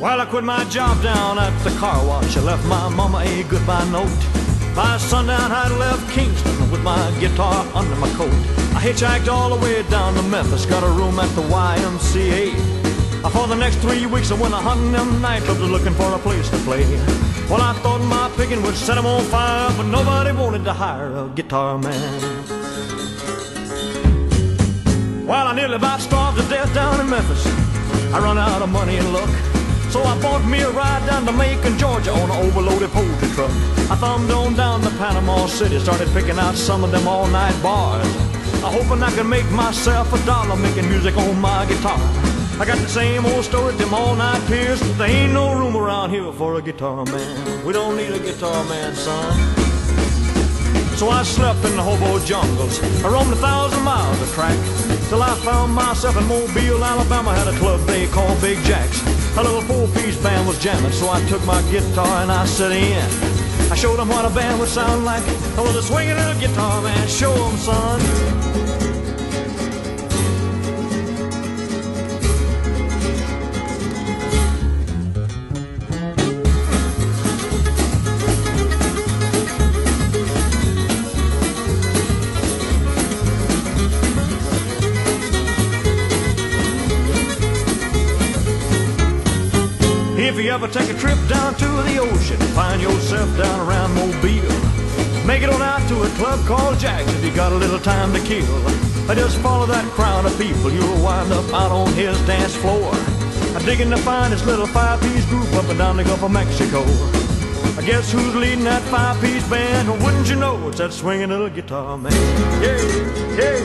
Well, I quit my job down at the car wash. I left my mama a goodbye note. By sundown, I'd left Kingston with my guitar under my coat. I hitchhiked all the way down to Memphis, got a room at the YMCA. For the next 3 weeks, I went a hunting them nightclubs looking for a place to play. Well, I thought my picking would set them on fire, but nobody wanted to hire a guitar man. Well, I nearly about starved to death down in Memphis. I run out of money and luck, so I bought me a ride down to Macon, Georgia on an overloaded poultry truck. I thumbed on down to Panama City, started picking out some of them all-night bars, hoping I could make myself $1 making music on my guitar. I got the same old story, them all-night peers. There ain't no room around here for a guitar man. We don't need a guitar man, son. So I slept in the hobo jungles. I roamed 1,000 miles of track till I found myself in Mobile, Alabama. Had a club they called Big Jack's. A little four-piece band was jamming, so I took my guitar and I set in. I showed them what a band would sound like. I was a swinging little guitar man. Show them, son. If you ever take a trip down to the ocean, find yourself down around Mobile, make it on out to a club called Jack's if you got a little time to kill. Just follow that crowd of people, you'll wind up out on his dance floor, digging to find this little five-piece group up and down the Gulf of Mexico. I guess who's leading that five-piece band? Well, wouldn't you know, it's that swinging little guitar man. Yeah, yeah.